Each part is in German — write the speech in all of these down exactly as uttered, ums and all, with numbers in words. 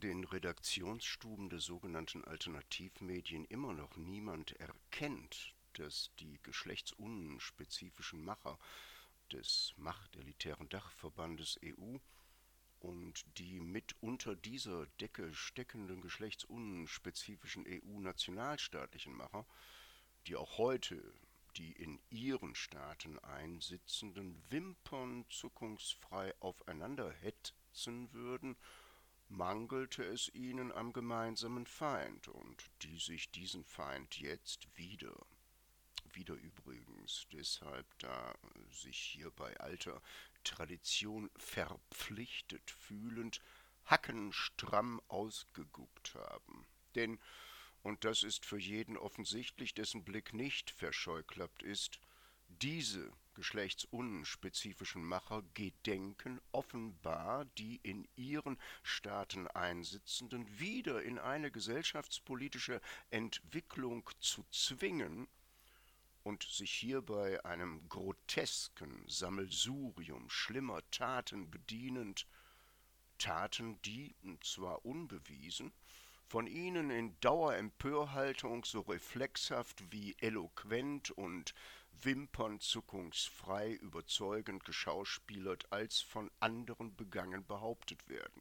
den Redaktionsstuben der sogenannten Alternativmedien immer noch niemand erkennt, dass die geschlechtsunspezifischen Macher des machtelitären Dachverbandes E U und die mit unter dieser Decke steckenden geschlechtsunspezifischen E U-nationalstaatlichen Macher, die auch heute die in ihren Staaten einsitzenden Wimpern zuckungsfrei aufeinander hetzen würden, mangelte es ihnen am gemeinsamen Feind und die sich diesen Feind jetzt wieder, wieder übrigens deshalb, da sich hier bei alter Tradition verpflichtet fühlend, hackenstramm ausgeguckt haben. Denn, und das ist für jeden offensichtlich, dessen Blick nicht verscheuklappt ist, diese geschlechtsunspezifischen Macher gedenken offenbar die in ihren Staaten einsitzenden wieder in eine gesellschaftspolitische Entwicklung zu zwingen und sich hierbei einem grotesken Sammelsurium schlimmer Taten bedienend, Taten, die, zwar unbewiesen, von ihnen in Dauerempörhaltung so reflexhaft wie eloquent und wimpernzuckungsfrei überzeugend geschauspielert als von anderen begangen behauptet werden,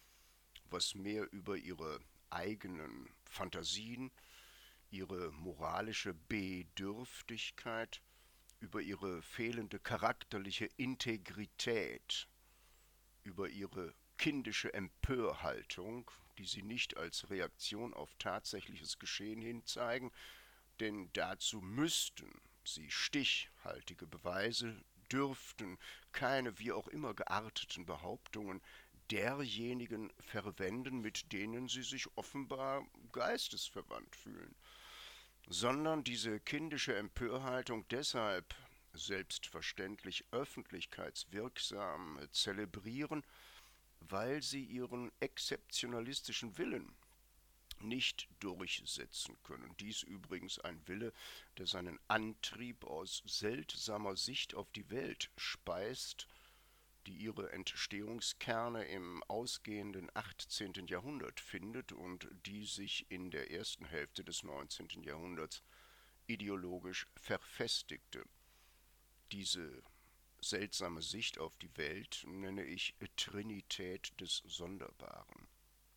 was mehr über ihre eigenen Phantasien, ihre moralische Bedürftigkeit, über ihre fehlende charakterliche Integrität, über ihre kindische Empörhaltung, die sie nicht als Reaktion auf tatsächliches Geschehen hinzeigen, denn dazu müssten sie stichhaltige Beweise, dürften keine wie auch immer gearteten Behauptungen derjenigen verwenden, mit denen sie sich offenbar geistesverwandt fühlen, sondern diese kindische Empörhaltung deshalb selbstverständlich öffentlichkeitswirksam zelebrieren, weil sie ihren exzeptionalistischen Willen nicht durchsetzen können. Dies übrigens ein Wille, der seinen Antrieb aus seltsamer Sicht auf die Welt speist, die ihre Entstehungskerne im ausgehenden achtzehnten. Jahrhundert findet und die sich in der ersten Hälfte des neunzehnten. Jahrhunderts ideologisch verfestigte. Diese seltsame Sicht auf die Welt nenne ich Trinität des Sonderbaren.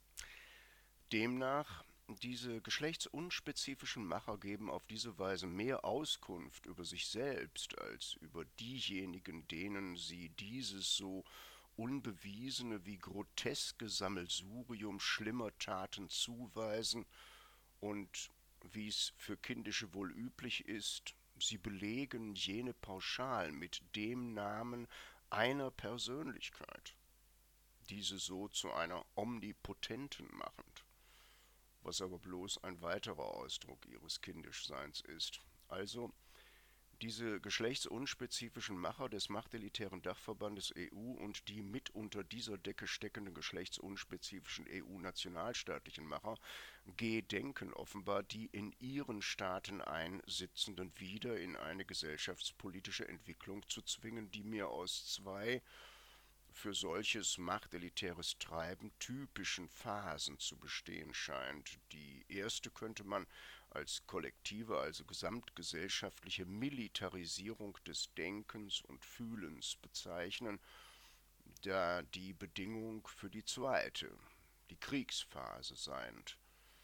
Demnach, diese geschlechtsunspezifischen Macher geben auf diese Weise mehr Auskunft über sich selbst als über diejenigen, denen sie dieses so unbewiesene wie groteske Sammelsurium schlimmer Taten zuweisen und, wie es für Kindische wohl üblich ist, sie belegen jene pauschal mit dem Namen einer Persönlichkeit, diese so zu einer Omnipotenten machend, was aber bloß ein weiterer Ausdruck ihres Kindischseins ist. Also diese geschlechtsunspezifischen Macher des machtelitären Dachverbandes E U und die mit unter dieser Decke steckenden geschlechtsunspezifischen E U-nationalstaatlichen Macher gedenken offenbar die in ihren Staaten einsitzenden wieder in eine gesellschaftspolitische Entwicklung zu zwingen, die mir aus zwei für solches machtelitäres Treiben typischen Phasen zu bestehen scheint. Die erste könnte man als kollektive, also gesamtgesellschaftliche Militarisierung des Denkens und Fühlens bezeichnen, da die Bedingung für die zweite, die Kriegsphase seiend.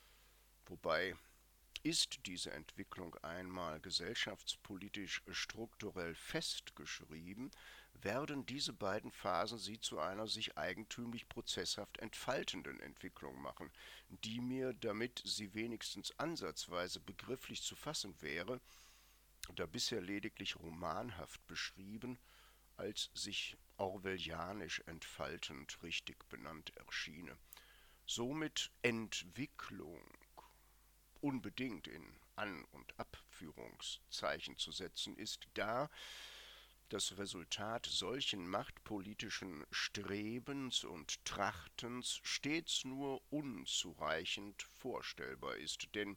Wobei ist diese Entwicklung einmal gesellschaftspolitisch strukturell festgeschrieben, werden diese beiden Phasen sie zu einer sich eigentümlich prozesshaft entfaltenden Entwicklung machen, die mir, damit sie wenigstens ansatzweise begrifflich zu fassen wäre, da bisher lediglich romanhaft beschrieben, als sich orwellianisch entfaltend richtig benannt erschiene. Somit Entwicklung unbedingt in An- und Abführungszeichen zu setzen ist, da das Resultat solchen machtpolitischen Strebens und Trachtens stets nur unzureichend vorstellbar ist, denn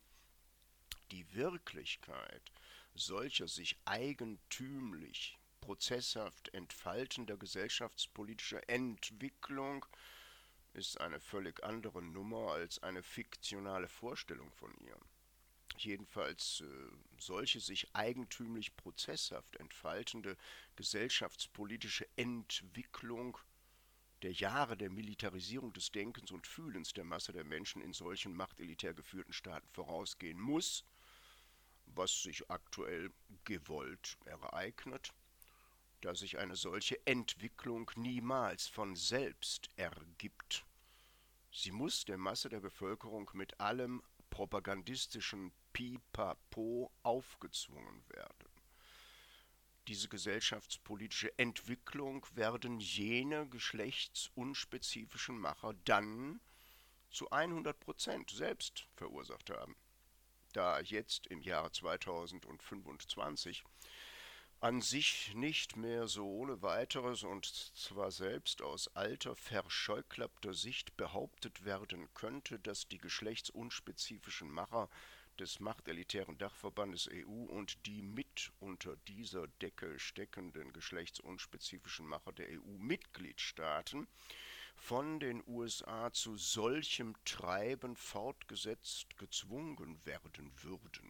die Wirklichkeit solcher sich eigentümlich prozesshaft entfaltender gesellschaftspolitischer Entwicklung ist eine völlig andere Nummer als eine fiktionale Vorstellung von ihr. Jedenfalls äh, solche sich eigentümlich prozesshaft entfaltende gesellschaftspolitische Entwicklung der Jahre der Militarisierung des Denkens und Fühlens der Masse der Menschen in solchen machtelitär geführten Staaten vorausgehen muss, was sich aktuell gewollt ereignet, da sich eine solche Entwicklung niemals von selbst ergibt. Sie muss der Masse der Bevölkerung mit allem propagandistischen Pipapo aufgezwungen werden. Diese gesellschaftspolitische Entwicklung werden jene geschlechtsunspezifischen Macher dann zu hundert Prozent selbst verursacht haben, da jetzt im Jahre zweitausendfünfundzwanzig an sich nicht mehr so ohne weiteres und zwar selbst aus alter, verscheuklappter Sicht behauptet werden könnte, dass die geschlechtsunspezifischen Macher des machtellitären Dachverbandes E U und die mit unter dieser Decke steckenden geschlechtsunspezifischen Macher der E U-Mitgliedstaaten von den U S A zu solchem Treiben fortgesetzt gezwungen werden würden.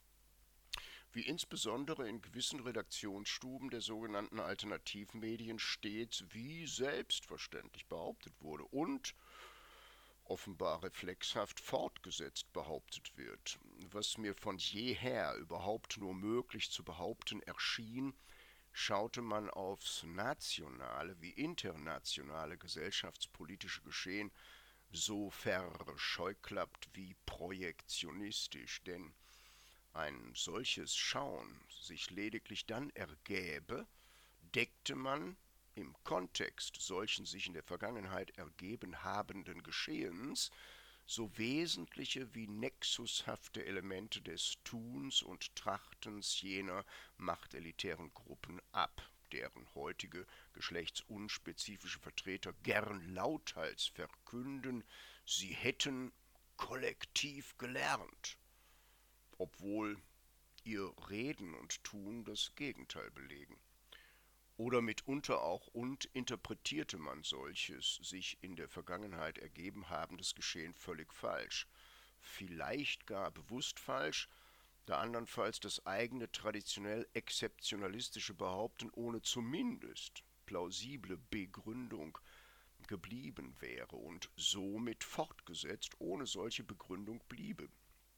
Wie insbesondere in gewissen Redaktionsstuben der sogenannten Alternativmedien stets wie selbstverständlich behauptet wurde und offenbar reflexhaft fortgesetzt behauptet wird, was mir von jeher überhaupt nur möglich zu behaupten erschien, schaute man aufs nationale wie internationale gesellschaftspolitische Geschehen so verscheuklappt wie projektionistisch, denn ein solches Schauen sich lediglich dann ergäbe, deckte man im Kontext solchen sich in der Vergangenheit ergeben habenden Geschehens so wesentliche wie nexushafte Elemente des Tuns und Trachtens jener machtelitären Gruppen ab, deren heutige geschlechtsunspezifische Vertreter gern lauthals verkünden, sie hätten kollektiv gelernt, obwohl ihr Reden und Tun das Gegenteil belegen. Oder mitunter auch und interpretierte man solches sich in der Vergangenheit ergeben habendes Geschehen völlig falsch, vielleicht gar bewusst falsch, da andernfalls das eigene traditionell exzeptionalistische Behaupten ohne zumindest plausible Begründung geblieben wäre und somit fortgesetzt ohne solche Begründung bliebe.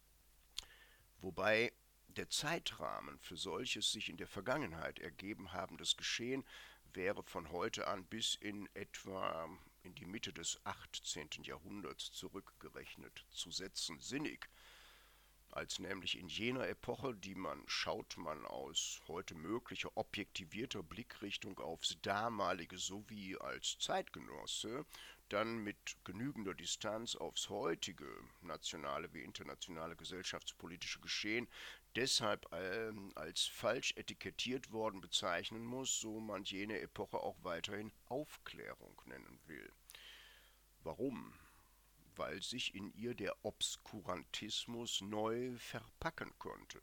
Wobei der Zeitrahmen für solches sich in der Vergangenheit ergeben habendes Geschehen wäre von heute an bis in etwa in die Mitte des achtzehnten Jahrhunderts zurückgerechnet zu setzen sinnig, als nämlich in jener Epoche, die man, schaut man aus heute möglicher objektivierter Blickrichtung aufs damalige sowie als Zeitgenosse, dann mit genügender Distanz aufs heutige nationale wie internationale gesellschaftspolitische Geschehen deshalb ähm, als falsch etikettiert worden bezeichnen muss, so man jene Epoche auch weiterhin Aufklärung nennen will. Warum? Weil sich in ihr der Obskurantismus neu verpacken konnte.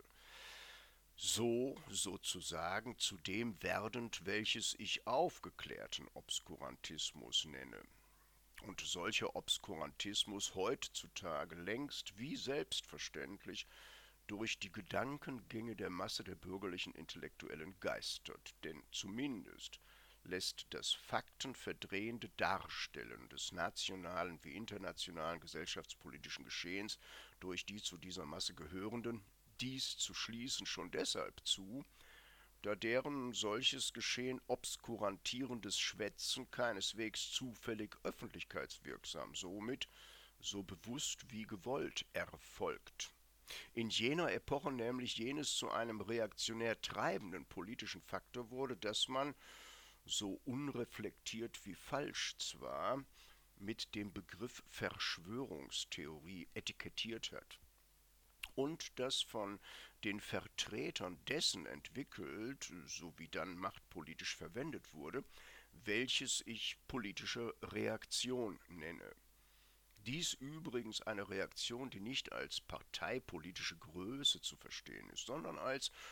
So sozusagen zu dem werdend, welches ich aufgeklärten Obskurantismus nenne. Und solcher Obskurantismus heutzutage längst wie selbstverständlich durch die Gedankengänge der Masse der bürgerlichen Intellektuellen geistert, denn zumindest lässt das faktenverdrehende Darstellen des nationalen wie internationalen gesellschaftspolitischen Geschehens durch die zu dieser Masse gehörenden dies zu schließen schon deshalb zu, da deren solches Geschehen obskurantierendes Schwätzen keineswegs zufällig öffentlichkeitswirksam, somit so bewusst wie gewollt erfolgt. In jener Epoche nämlich jenes zu einem reaktionär treibenden politischen Faktor wurde, dass man, so unreflektiert wie falsch zwar, mit dem Begriff Verschwörungstheorie etikettiert hat und das von den Vertretern dessen entwickelt, sowie dann machtpolitisch verwendet wurde, welches ich politische Reaktion nenne. Dies übrigens eine Reaktion, die nicht als parteipolitische Größe zu verstehen ist, sondern als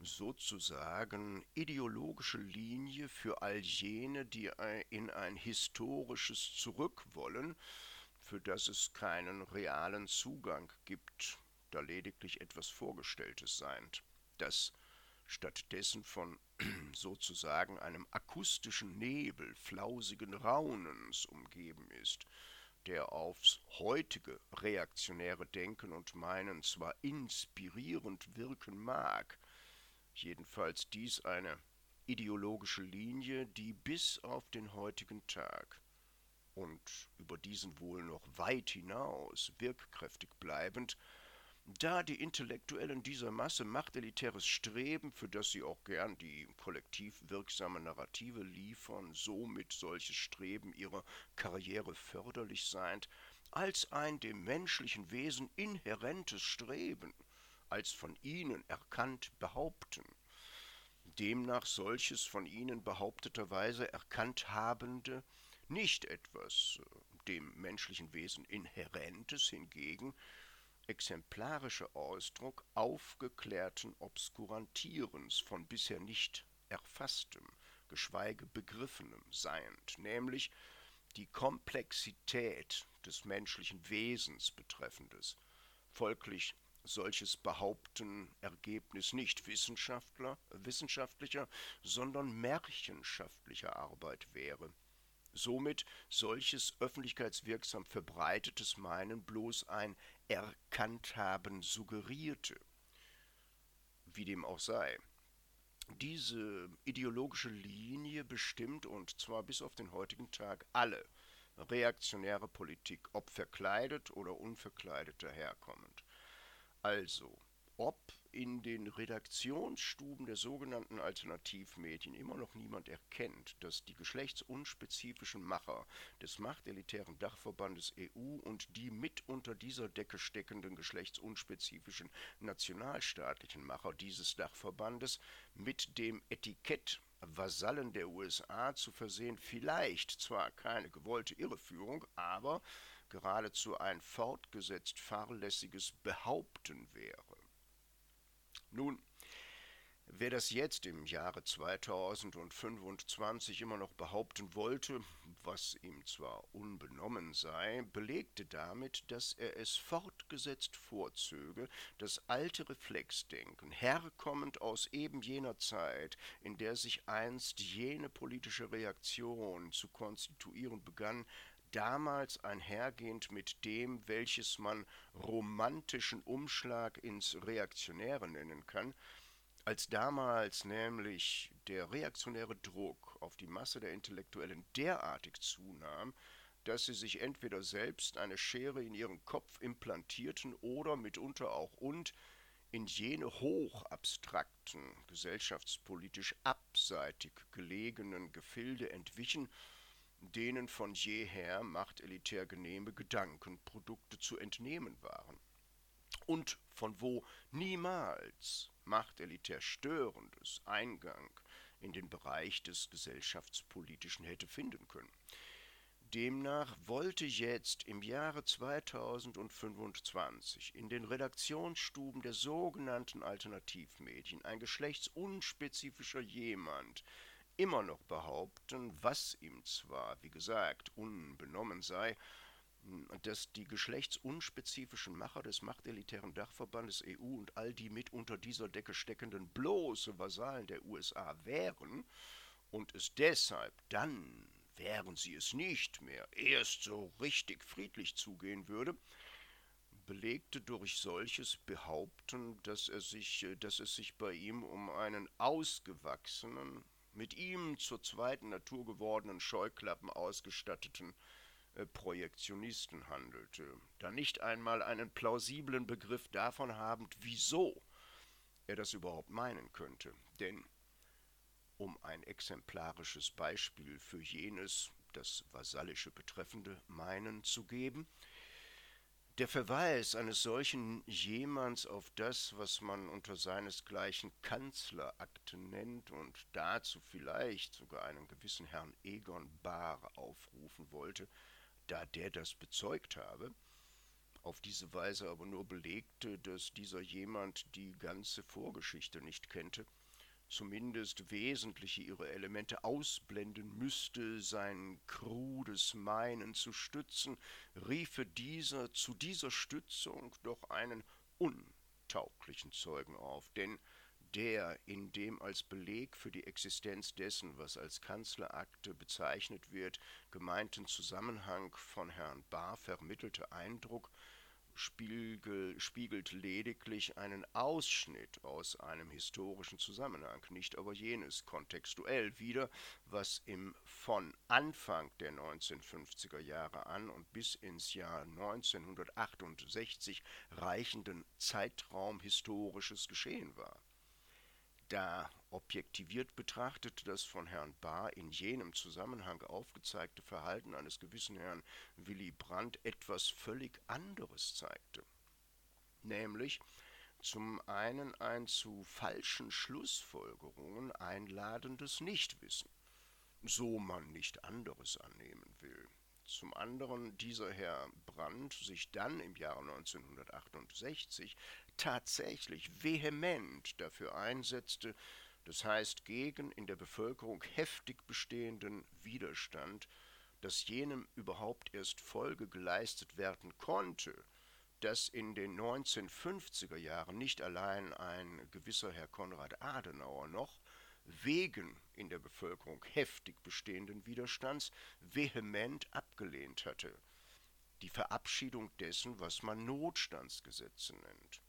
sozusagen ideologische Linie für all jene, die in ein historisches Zurück wollen, für das es keinen realen Zugang gibt, da lediglich etwas Vorgestelltes seiend, das stattdessen von sozusagen einem akustischen Nebel flausigen Raunens umgeben ist, der aufs heutige reaktionäre Denken und Meinen zwar inspirierend wirken mag, jedenfalls dies eine ideologische Linie, die bis auf den heutigen Tag und über diesen wohl noch weit hinaus wirkkräftig bleibend, da die Intellektuellen dieser Masse machtelitäres Streben, für das sie auch gern die kollektiv wirksame Narrative liefern, somit solches Streben ihrer Karriere förderlich seiend, als ein dem menschlichen Wesen inhärentes Streben, als von ihnen erkannt behaupten, demnach solches von ihnen behaupteterweise erkannt habende nicht etwas äh, dem menschlichen Wesen Inhärentes hingegen, exemplarischer Ausdruck aufgeklärten Obskurantierens von bisher nicht erfasstem, geschweige begriffenem seiend, nämlich die Komplexität des menschlichen Wesens betreffendes, folglich solches Behaupten Ergebnis nicht Wissenschaftler, wissenschaftlicher, sondern märchenschaftlicher Arbeit wäre, somit solches öffentlichkeitswirksam verbreitetes Meinen bloß ein Erkannthaben suggerierte, wie dem auch sei. Diese ideologische Linie bestimmt, und zwar bis auf den heutigen Tag, alle reaktionäre Politik, ob verkleidet oder unverkleidet daherkommend. Also, ob in den Redaktionsstuben der sogenannten Alternativmedien immer noch niemand erkennt, dass die geschlechtsunspezifischen Macher des machtelitären Dachverbandes E U und die mit unter dieser Decke steckenden geschlechtsunspezifischen nationalstaatlichen Macher dieses Dachverbandes mit dem Etikett Vasallen der U S A zu versehen vielleicht zwar keine gewollte Irreführung, aber geradezu ein fortgesetzt fahrlässiges Behaupten wäre. Nun, wer das jetzt im Jahre zweitausendfünfundzwanzig immer noch behaupten wollte, was ihm zwar unbenommen sei, belegte damit, dass er es fortgesetzt vorzöge, das alte Reflexdenken, herkommend aus eben jener Zeit, in der sich einst jene politische Reaktion zu konstituieren begann, damals einhergehend mit dem, welches man romantischen Umschlag ins Reaktionäre nennen kann, als damals nämlich der reaktionäre Druck auf die Masse der Intellektuellen derartig zunahm, dass sie sich entweder selbst eine Schere in ihren Kopf implantierten oder mitunter auch und in jene hochabstrakten, gesellschaftspolitisch abseitig gelegenen Gefilde entwichen, denen von jeher machtelitär genehme Gedankenprodukte zu entnehmen waren, und von wo niemals machtelitär Störendes Eingang in den Bereich des Gesellschaftspolitischen hätte finden können. Demnach wollte jetzt im Jahre zweitausendfünfundzwanzig in den Redaktionsstuben der sogenannten Alternativmedien ein geschlechtsunspezifischer jemand immer noch behaupten, was ihm zwar, wie gesagt, unbenommen sei, dass die geschlechtsunspezifischen Macher des machtelitären Dachverbandes E U und all die mit unter dieser Decke steckenden bloße Vasallen der U S A wären und es deshalb dann, wären sie es nicht mehr, erst so richtig friedlich zugehen würde, belegte durch solches Behaupten, dass, er sich, dass es sich bei ihm um einen ausgewachsenen, mit ihm zur zweiten Natur gewordenen Scheuklappen ausgestatteten äh, Projektionisten handelte, da nicht einmal einen plausiblen Begriff davon habend, wieso er das überhaupt meinen könnte. Denn, um ein exemplarisches Beispiel für jenes, das Vasallische betreffende, Meinen zu geben, der Verweis eines solchen jemands auf das, was man unter seinesgleichen Kanzlerakten nennt und dazu vielleicht sogar einen gewissen Herrn Egon Bahr aufrufen wollte, da der das bezeugt habe, auf diese Weise aber nur belegte, dass dieser jemand die ganze Vorgeschichte nicht kannte, zumindest wesentliche ihre Elemente ausblenden müsste, sein krudes Meinen zu stützen, riefe dieser zu dieser Stützung doch einen untauglichen Zeugen auf, denn der in dem als Beleg für die Existenz dessen, was als Kanzlerakte bezeichnet wird, gemeinten Zusammenhang von Herrn Bahr vermittelte Eindruck spiegel, spiegelt lediglich einen Ausschnitt aus einem historischen Zusammenhang, nicht aber jenes kontextuell wider, was im von Anfang der neunzehnhundertfünfziger Jahre an und bis ins Jahr neunzehnhundertachtundsechzig reichenden Zeitraum historisches geschehen war. Da objektiviert betrachtet das von Herrn Bahr in jenem Zusammenhang aufgezeigte Verhalten eines gewissen Herrn Willy Brandt etwas völlig anderes zeigte, nämlich zum einen ein zu falschen Schlussfolgerungen einladendes Nichtwissen, so man nicht anderes annehmen will. Zum anderen dieser Herr Brandt sich dann im Jahre neunzehnhundertachtundsechzig tatsächlich vehement dafür einsetzte, das heißt gegen in der Bevölkerung heftig bestehenden Widerstand, dass jenem überhaupt erst Folge geleistet werden konnte, dass in den neunzehnhundertfünfziger Jahren nicht allein ein gewisser Herr Konrad Adenauer noch wegen in der Bevölkerung heftig bestehenden Widerstands vehement abgelehnt hatte, die Verabschiedung dessen, was man Notstandsgesetze nennt.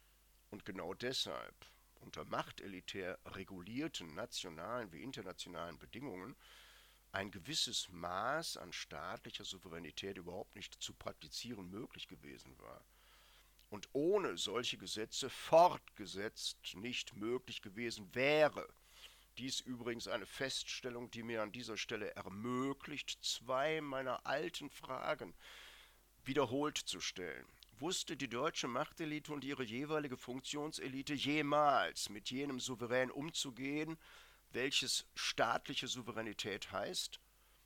Und genau deshalb, unter machtelitär regulierten nationalen wie internationalen Bedingungen, ein gewisses Maß an staatlicher Souveränität überhaupt nicht zu praktizieren möglich gewesen war. Und ohne solche Gesetze fortgesetzt nicht möglich gewesen wäre. Dies übrigens eine Feststellung, die mir an dieser Stelle ermöglicht, zwei meiner alten Fragen wiederholt zu stellen. Wusste die deutsche Machtelite und ihre jeweilige Funktionselite jemals mit jenem Souverän umzugehen, welches staatliche Souveränität heißt?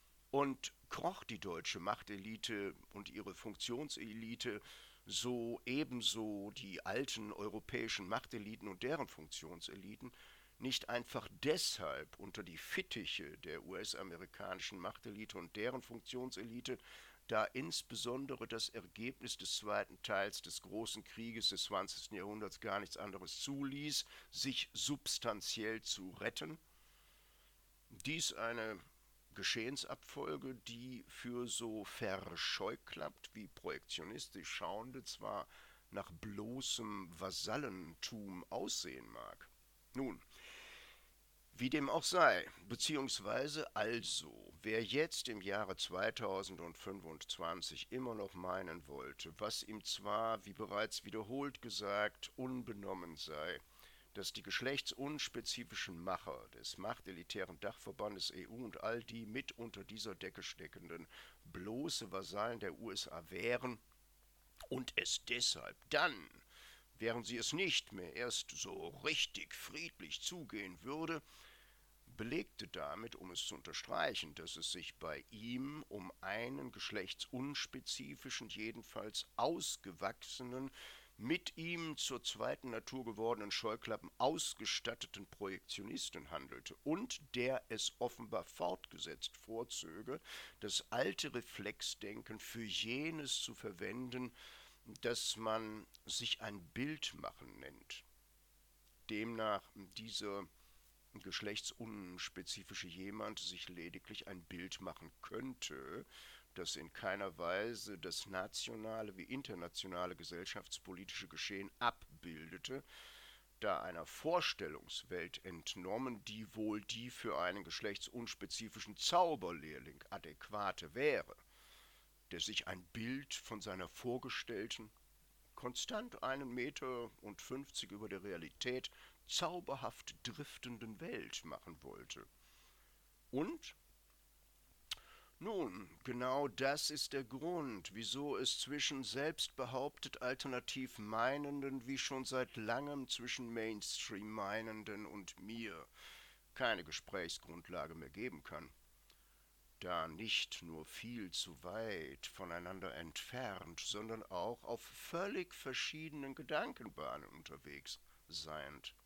Und kroch die deutsche Machtelite und ihre Funktionselite so ebenso die alten europäischen Machteliten und deren Funktionseliten nicht einfach deshalb unter die Fittiche der U S-amerikanischen Machtelite und deren Funktionselite, da insbesondere das Ergebnis des zweiten Teils des großen Krieges des zwanzigsten Jahrhunderts gar nichts anderes zuließ, sich substanziell zu retten? Dies eine Geschehensabfolge, die für so verscheuklappt wie projektionistisch Schauende zwar nach bloßem Vasallentum aussehen mag. Nun, wie dem auch sei, beziehungsweise also, wer jetzt im Jahre zweitausendfünfundzwanzig immer noch meinen wollte, was ihm zwar, wie bereits wiederholt gesagt, unbenommen sei, dass die geschlechtsunspezifischen Macher des machtelitären Dachverbandes E U und all die mit unter dieser Decke steckenden bloße Vasallen der U S A wären und es deshalb dann, während sie es nicht mehr erst so richtig friedlich zugehen würde, belegte damit, um es zu unterstreichen, dass es sich bei ihm um einen geschlechtsunspezifischen, jedenfalls ausgewachsenen, mit ihm zur zweiten Natur gewordenen Scheuklappen ausgestatteten Projektionisten handelte und der es offenbar fortgesetzt vorzöge, das alte Reflexdenken für jenes zu verwenden, das man sich ein Bild machen nennt. Demnach dieser geschlechtsunspezifische jemand sich lediglich ein Bild machen könnte, das in keiner Weise das nationale wie internationale gesellschaftspolitische Geschehen abbildete, da einer Vorstellungswelt entnommen, die wohl die für einen geschlechtsunspezifischen Zauberlehrling adäquate wäre, der sich ein Bild von seiner vorgestellten, konstant einen Meter und fünfzig über der Realität zauberhaft driftenden Welt machen wollte. Und? Nun, genau das ist der Grund, wieso es zwischen selbstbehauptet alternativ Meinenden wie schon seit langem zwischen Mainstream Meinenden und mir keine Gesprächsgrundlage mehr geben kann. da nicht nur viel zu weit voneinander entfernt, sondern auch auf völlig verschiedenen Gedankenbahnen unterwegs seiend.